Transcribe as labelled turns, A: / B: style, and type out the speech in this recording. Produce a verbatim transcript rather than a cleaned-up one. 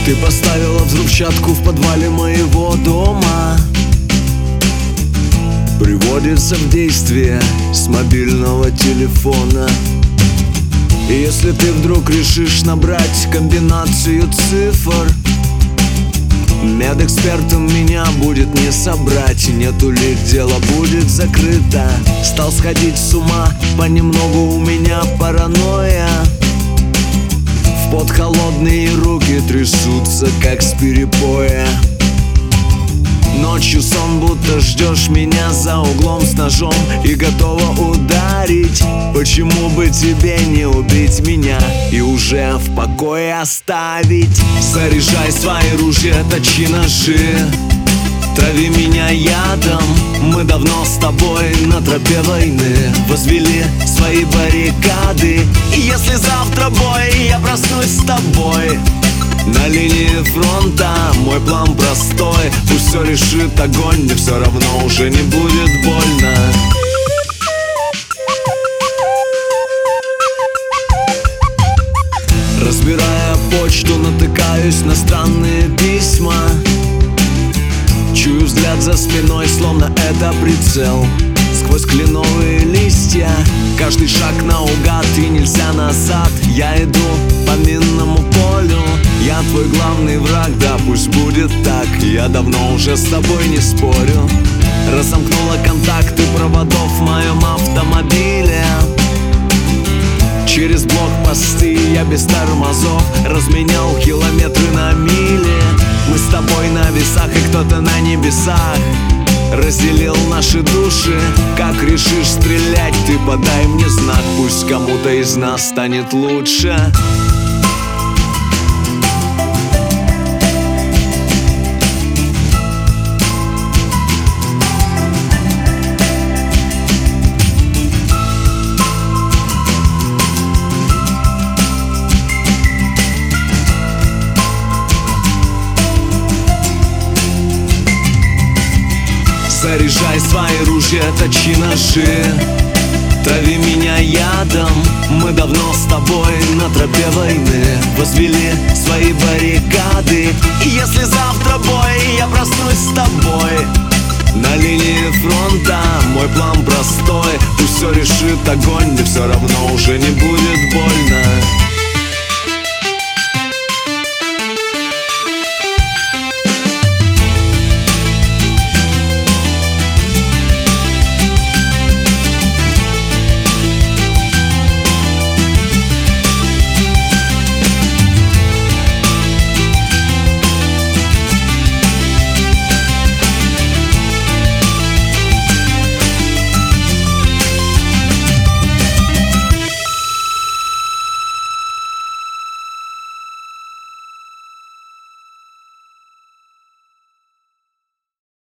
A: Ты поставила взрывчатку в подвале моего дома. Приводится в действие с мобильного телефона. И если ты вдруг решишь набрать комбинацию цифр, медэкспертом меня будет не собрать. Нет улик, дело будет закрыто. Стал сходить с ума, понемногу у меня паранойя. В пот холодные руки трясутся, как с перепоя. Ночью сон, будто ждешь меня за углом с ножом и готова ударить. Почему бы тебе не убить меня и уже в покое оставить? Заряжай свои ружья, точи ножи, трави меня ядом. Мы давно с тобой на тропе войны возвели свои баррикады. И если завтра бой, я проснусь с тобой на линии фронта. Мой план простой: пусть все решит огонь, мне все равно уже не будет больно. Разбирая почту, натыкаюсь на странные письма. Чую взгляд за спиной, словно это прицел. Сквозь кленовые листья каждый шаг наугад, и нельзя назад. Я иду по минному полю, я твой главный враг, да пусть будет так. Я давно уже с тобой не спорю. Разомкнула контакты проводов в моем автомобиле. Через блокпосты я без тормозов разменял километры на мили. Мы с тобой на весах, и кто-то на небесах разделил наши души. Как решишь стрелять, ты подай мне знак. Пусть кому-то из нас станет лучше. Заряжай свои ружья, точи ножи, трави меня ядом. Мы давно с тобой на тропе войны возвели свои баррикады. И если завтра бой, я проснусь с тобой на линии фронта. Мой план простой: пусть все решит огонь, мне все равно уже не будет больно.